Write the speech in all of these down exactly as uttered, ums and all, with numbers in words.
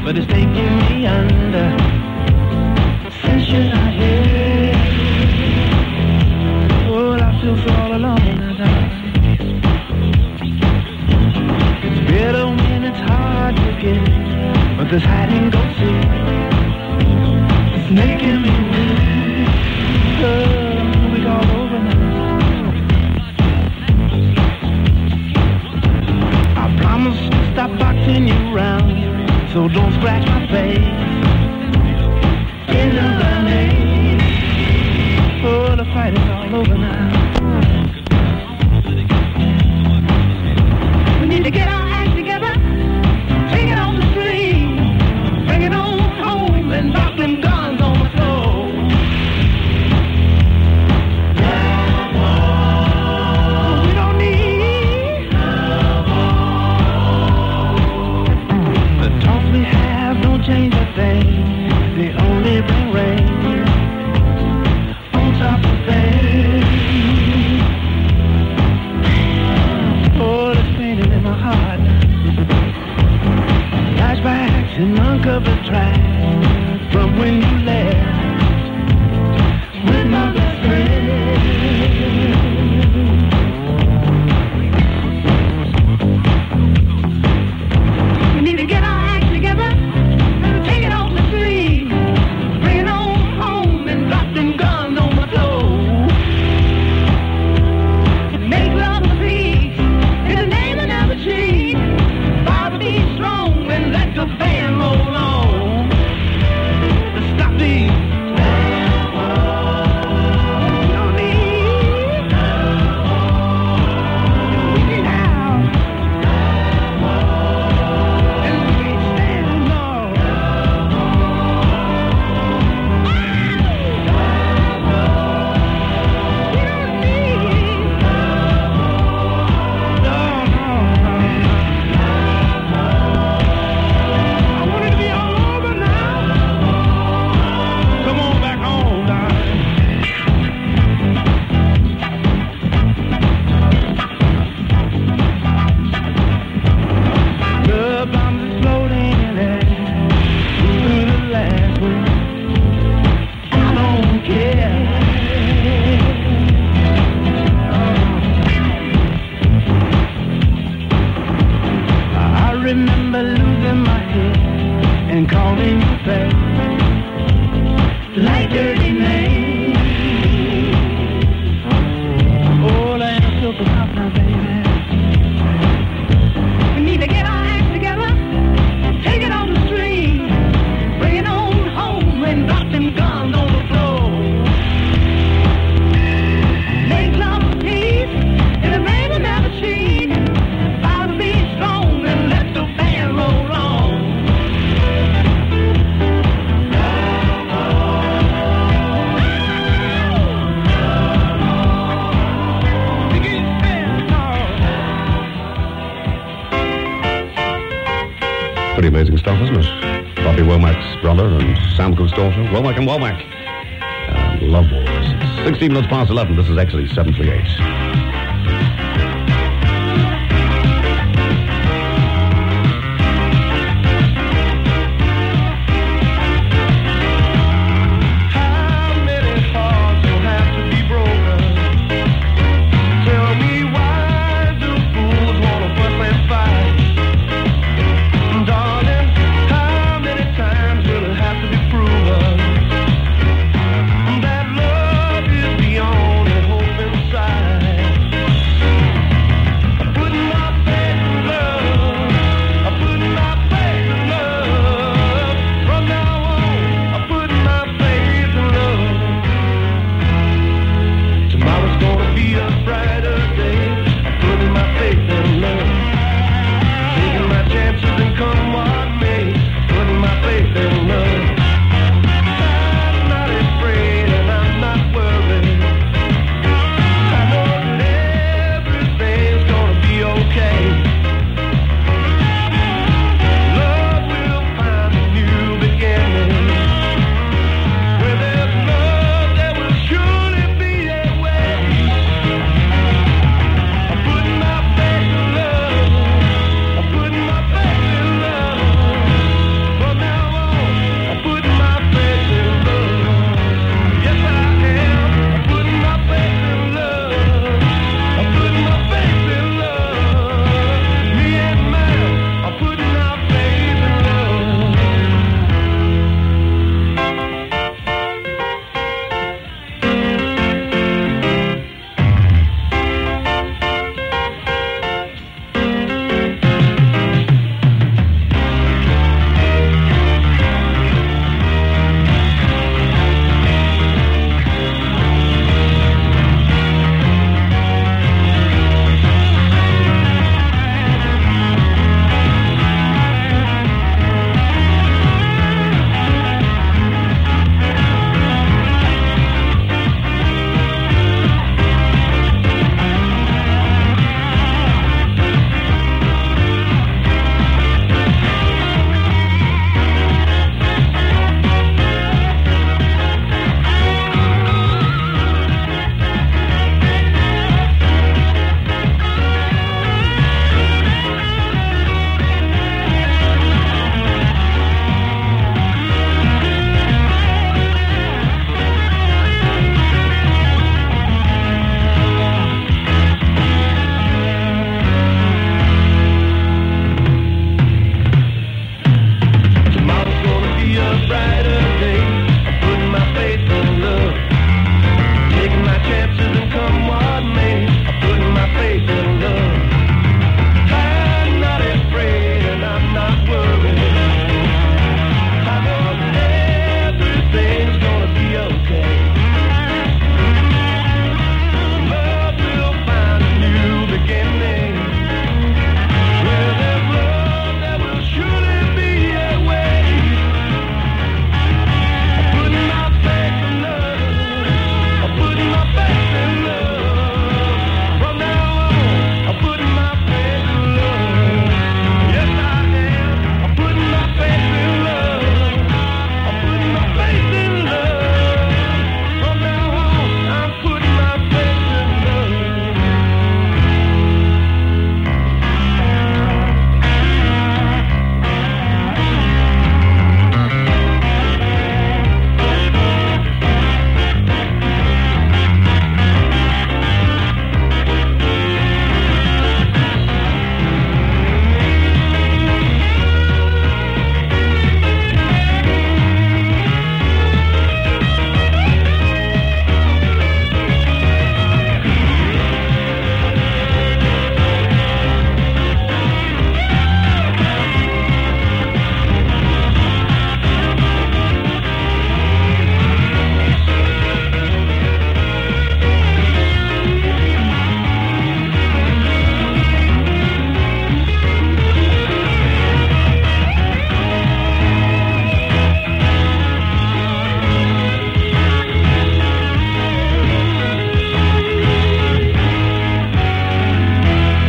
but it's taking me under. Since you're not here, oh, I feel so all alone now. It's better when it's hard to get, but this hide and go see, it's making me weak. Oh, we all over now. I promise to stop boxing you round, so don't scratch my face. In the name, oh, the fight is all over now. We need to get our act together, take it on the street, bring it on home, and drop them guns on the floor. We don't need the talks we have, don't change a thing. They only bring rain on top of things. Oh, there's pain in my heart. Flashbacks and uncovered tracks from when you left with my best friend. We need to get our act together and take it off the street. Bring it on home and drop them guns on the floor. And make love and peace in the name of never cheat. Father, be strong and let the band roll on. Stop these. Don't need. We need out. And we can't stand no more. Remember losing my head and calling you back like dirty name. Oh, that ain't so tough now, baby. We need to get our act together, take it on the street, bring it on home and drop them guns on the floor. Make love and peace in the name of never cheat. I'll be strong and let the band roll on. Pretty amazing stuff, isn't it? Bobby Womack's brother and Sam Cooke's daughter. Womack and Womack. Uh, Love Wars. It's sixteen minutes past eleven. This is actually seven three eight. That love is beyond and hope inside.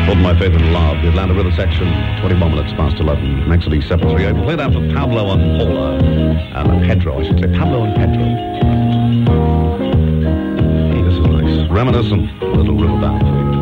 Put My Faith in Love, the Atlanta River section, twenty-one minutes past eleven. Next to the seven three eight. We'll play that for Pablo and Paula. And Pedro, I should say. Pablo and Pedro. Hey, this is nice. Reminiscent. Little river band for you.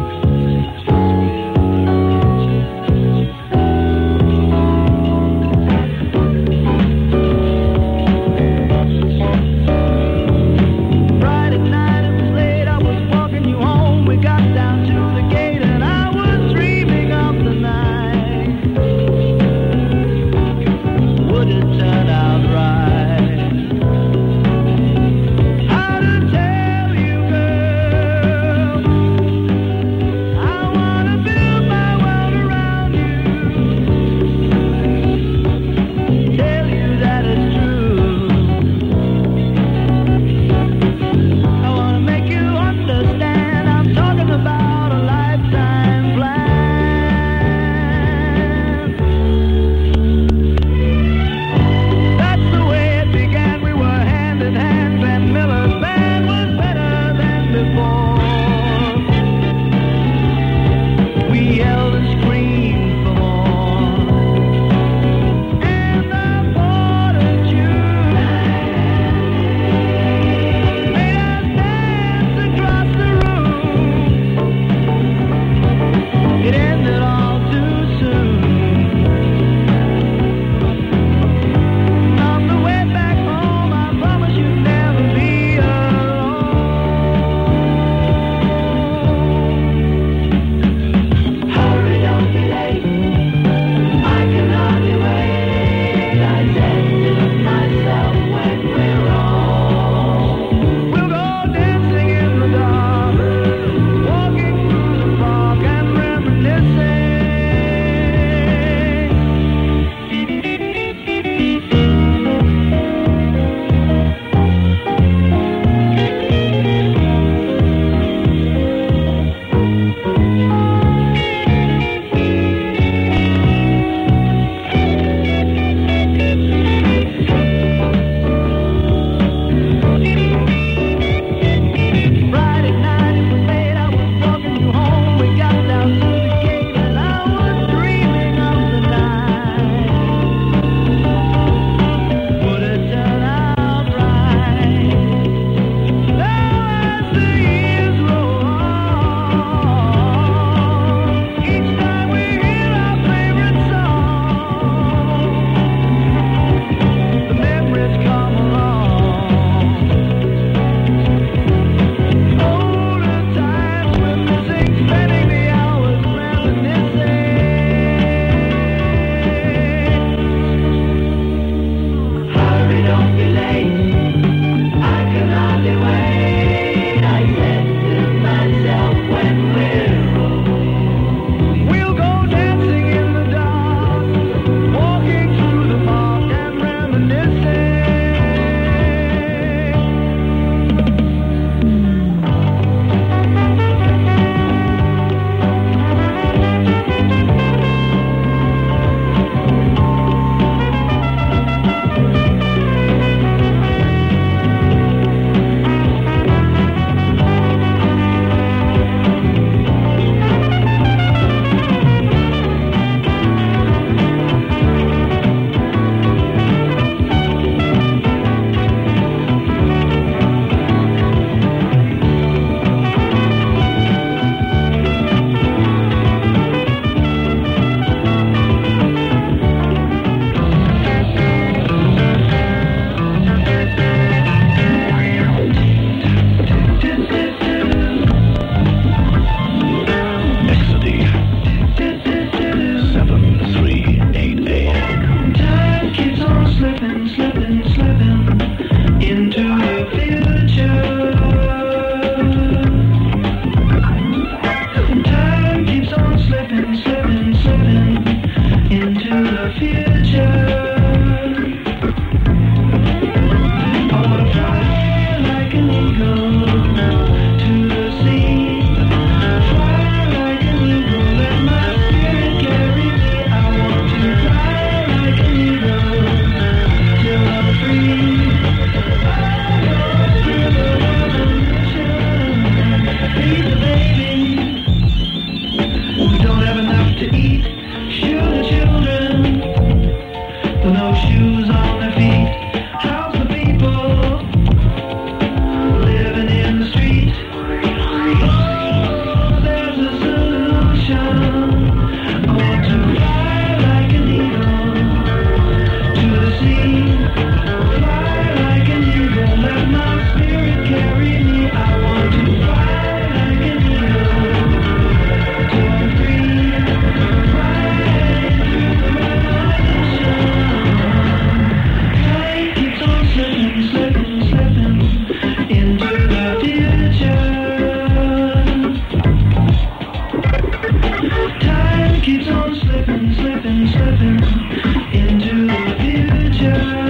keeps on slipping, slipping, slipping into the future.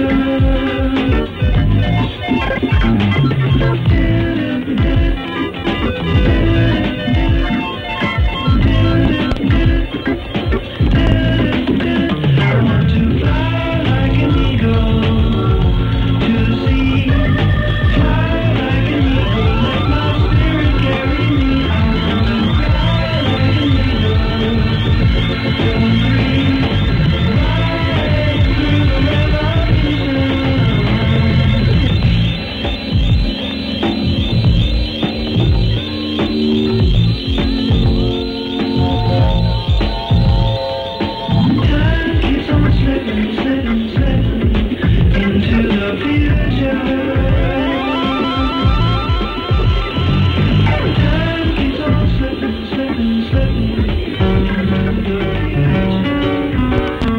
I want to fly like an eagle to the sea, fly like an eagle, let my spirit carry me. I want to fly like an eagle, so free, fly through the revolution. Time keeps on slipping, slipping, slipping into the future. Time keeps on slipping, slipping, slipping into the future.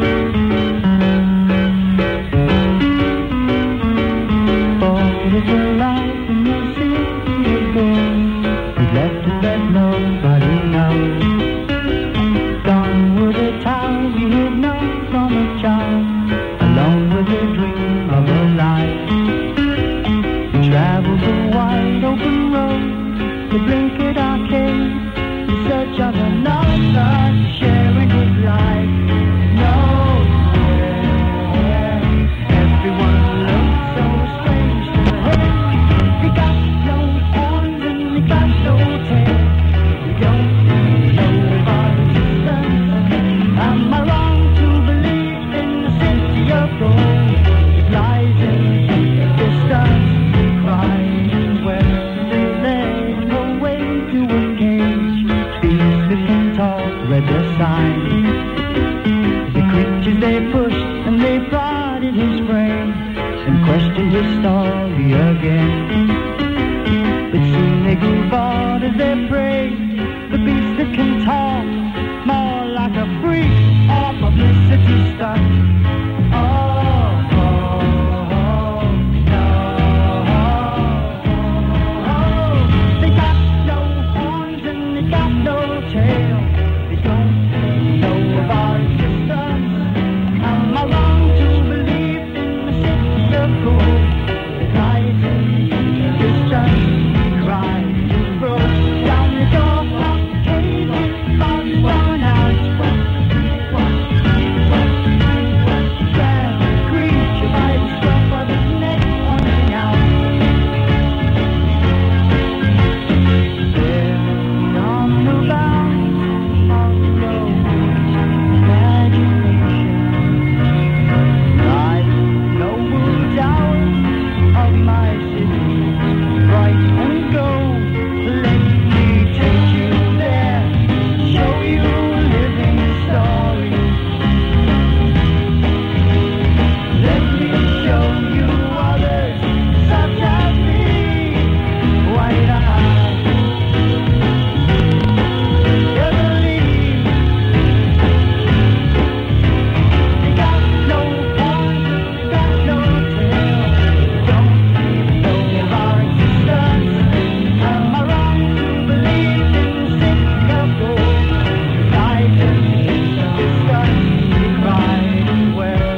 What is your life in the city of gold? We've left it that nobody knows. Gone were the times we had known from a child, alone with the dream of a life. We traveled the wide open road, the blinkered arcade, in search of another life, sharing his life. Nowhere, everyone looked so strange to him. He got no horns and he got no tail. We don't know about existence. Am I wrong to believe in the city of gold? It lies in the distance, crying where they led no way to a cage. These little talk read the sign. The creatures they pushed and they prodded his frame and questioned his story again. But soon they grew bored as they prayed. The beast that can talk, more like a freak or publicity stunt. Oh, oh, oh, no. Oh, they got no horns and they got no tail. They don't know about existence. Am I wrong to believe in the city of gold? It lies in the distance, crying, broke down the door, locked the cages, lost one out. Grab the creature by the scruff of his neck, pointing out. There, beyond the bounds of imagination, lies noble towers of my city, bright and gold. Let me take you there, show you a living story. Let me show you others such as me, white-eyed, Beverly. They got no horns, they got no tail. Don't even know of our existence. Am I wrong to believe in the city of gold? Lies in the distance, crying well.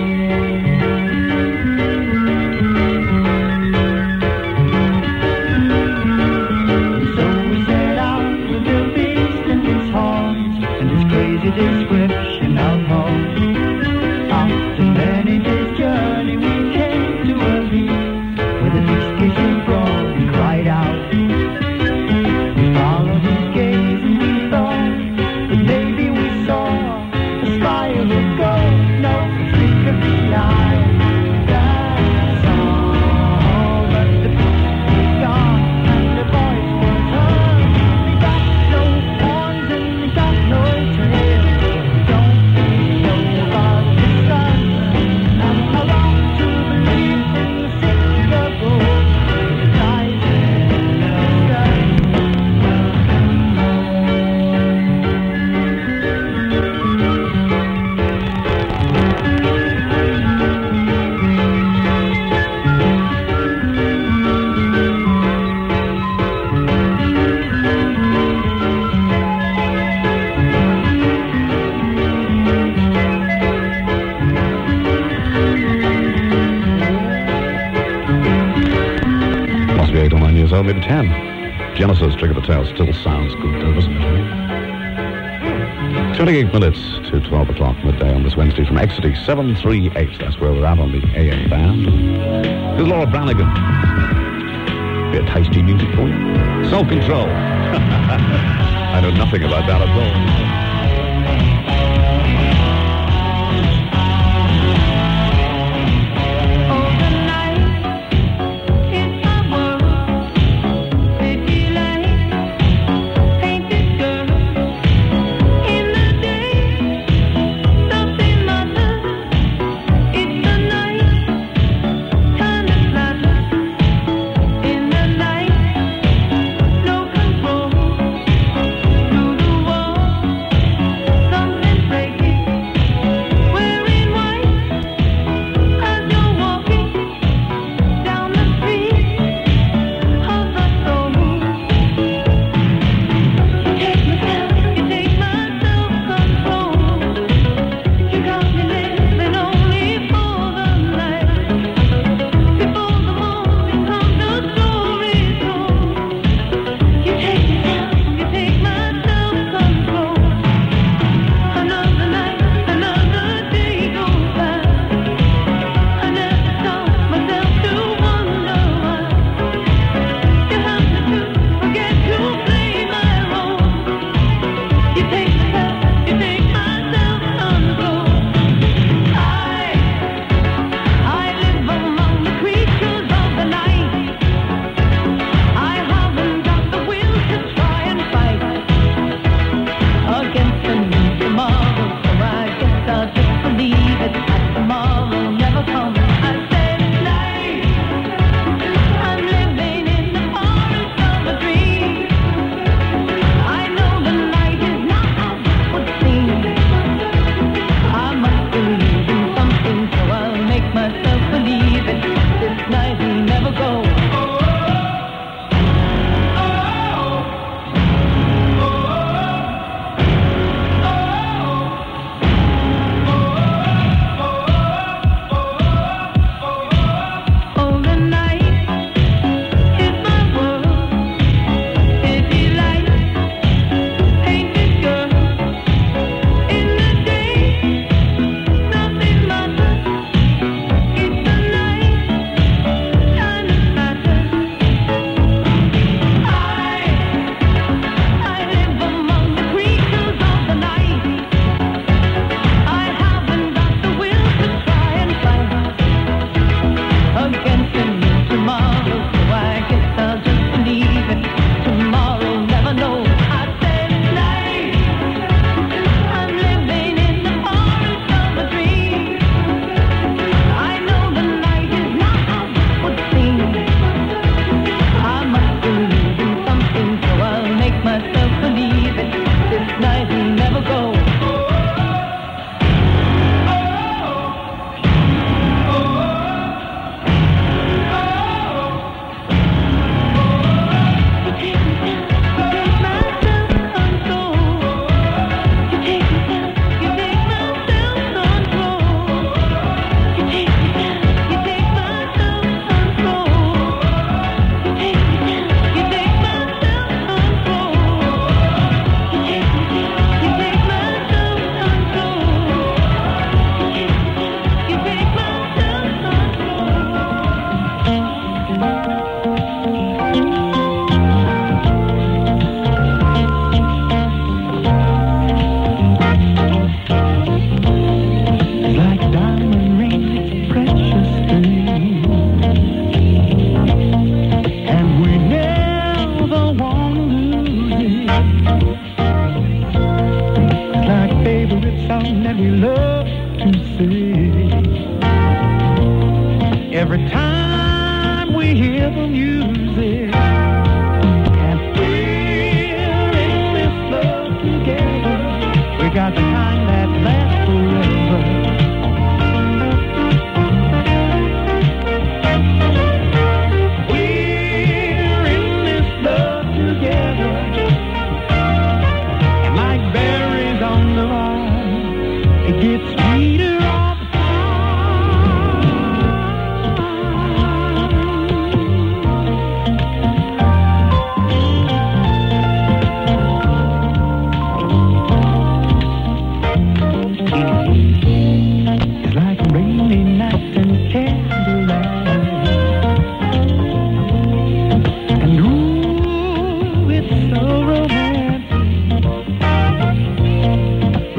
So we set out with the beast and his horns and his crazy description of home. After many days' journey, we came to a leaf where the beast gazed abroad and cried out. We followed his gaze and we thought that maybe we saw a spire of gold, no trick of the eye. That's all, but the beast was gone and the voice was heard. They got no horns and they got no tail. Don't know about us home in ten. Genesis, Trick of the Tail, still sounds good, doesn't it? twenty-eight minutes to twelve o'clock midday on this Wednesday from Exeter seven three eight. That's where we're at on the A M band. Here's Laura Branigan. Bit of tasty music for you. Self-Control. I know nothing about that at all.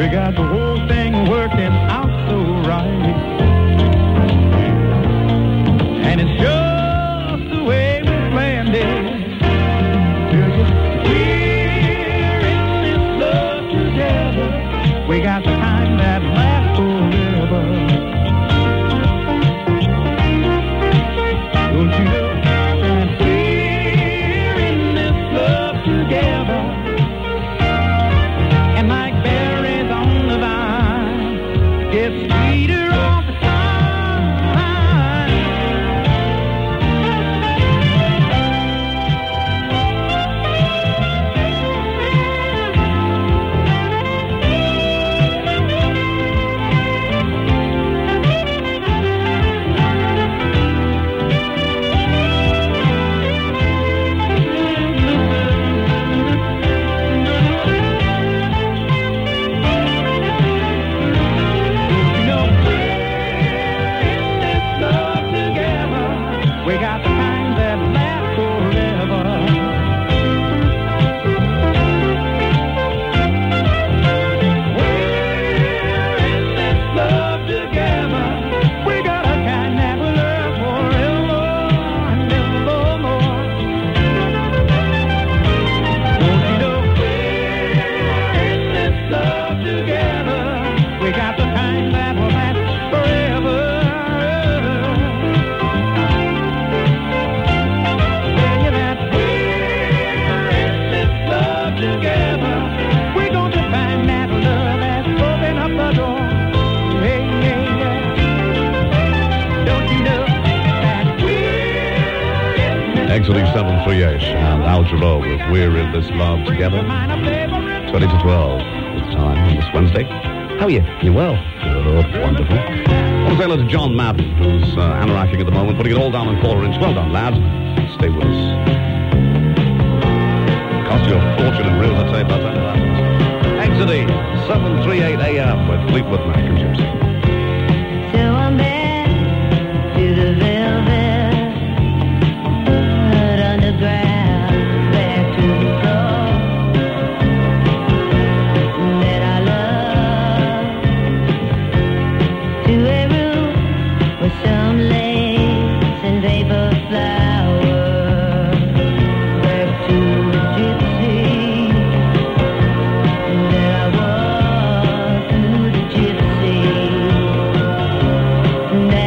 We got the whole thing working out so right. And it's just the way we planned it. We're in this love together. We got the kind that lasts forever. Don't you know that we're in this love together? And like berries on the vine, gets sweeter all the time. Exodus seven three eight and Al Jarreau with We're in This Love Together. twenty to twelve at the time on this Wednesday. How are you? You well? Good, wonderful. I want to say hello to John Madden, who's uh, anoracking at the moment, putting it all down on quarter inch. Well done, lad. Stay with us. Cost you a fortune in real estate by the time that happens. Exodus seven three eight A M with Fleetwood Mac and Gypsy. So I'm back to the velvet. Underground, back to the floor that I love, to a room with some lace and vapor flowers, back to the gypsy that I was, to the gypsy.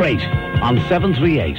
eight on seven three eight.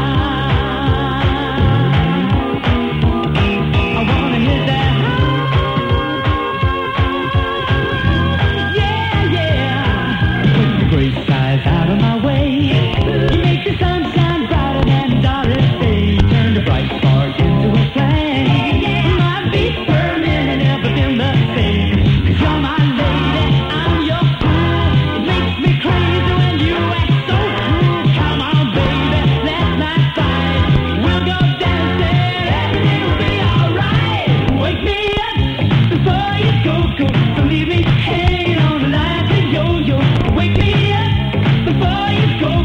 I wanna hear that.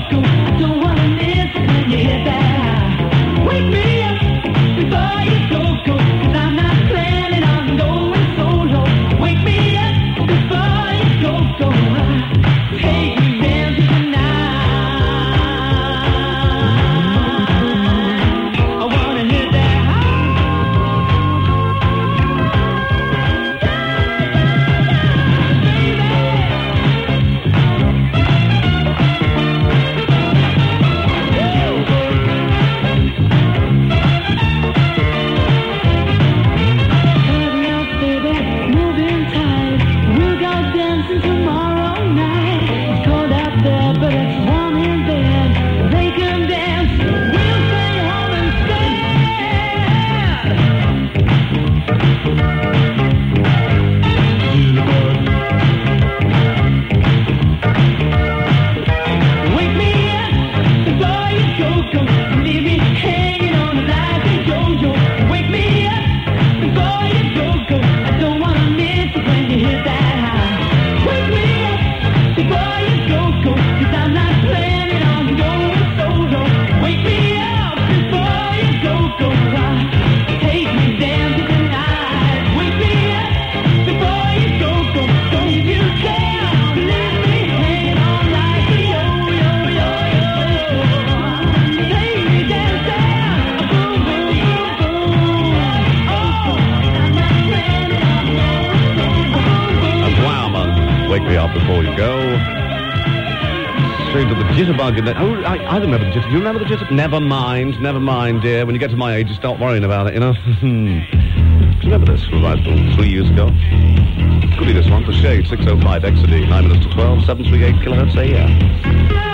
Jitterbug in there. Oh, I, I remember the jitterbug. Do you remember the jitterbug? Never mind, never mind, dear. When you get to my age, you start worrying about it, you know? Do you remember this from about three years ago? Could be this one for Shade, six oh five X D, nine minutes to twelve, seven three eight kilohertz a year.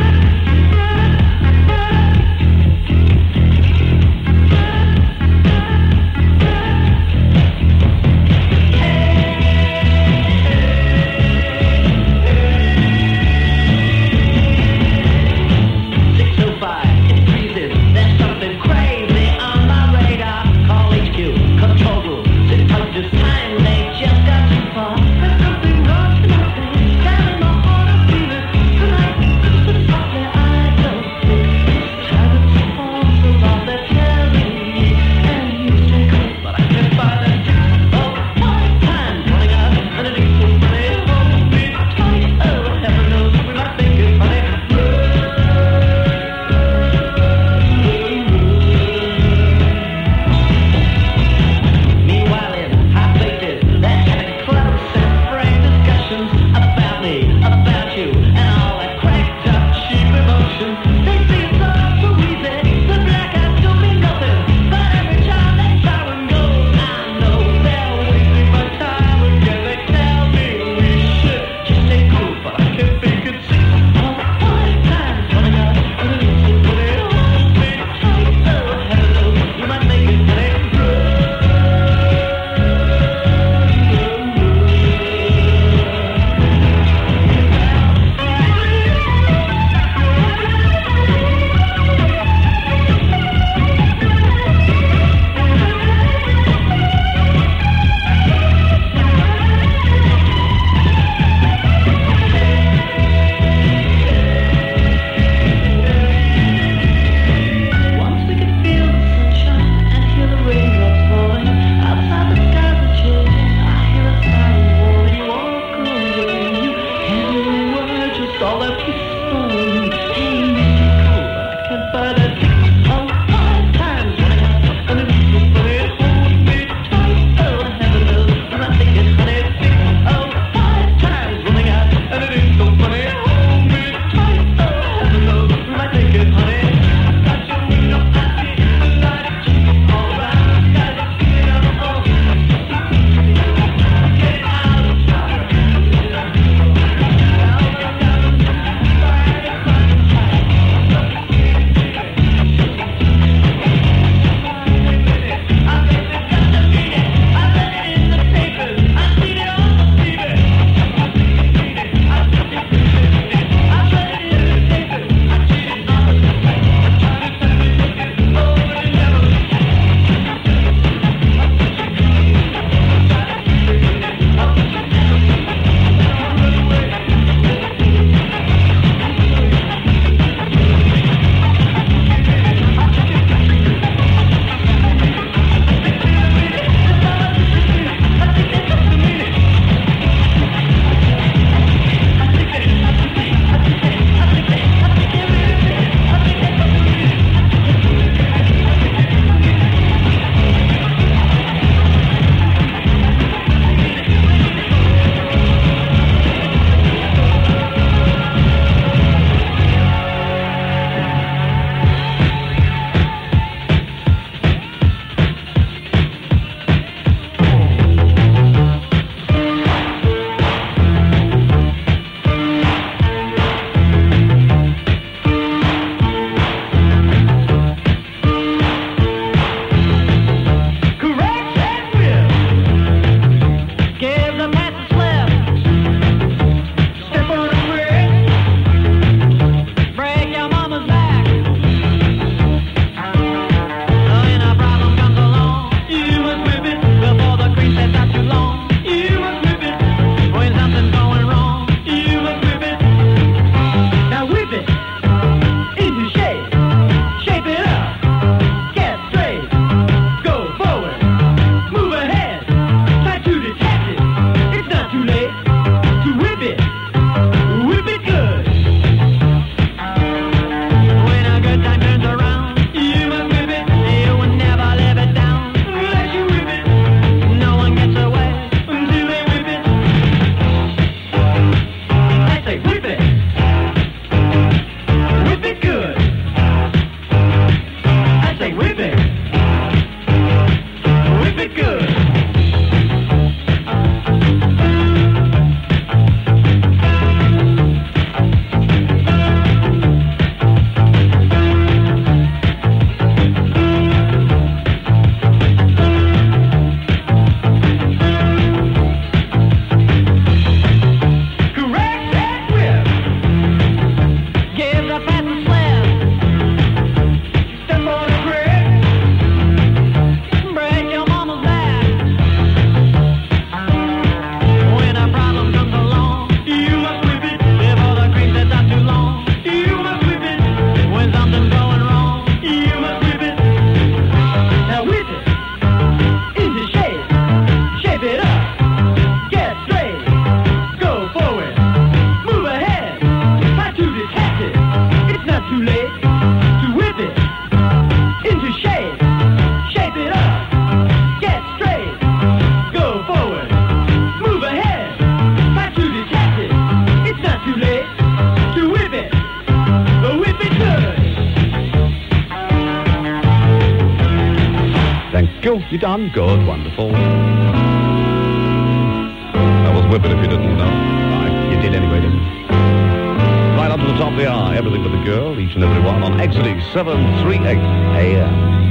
Cool, you done? Good, wonderful. That was Whip It If You Didn't Know. Right, you did anyway, didn't you? Right up to the top of the hour, everything but the girl, each and every one on Exodus seven three eight A M.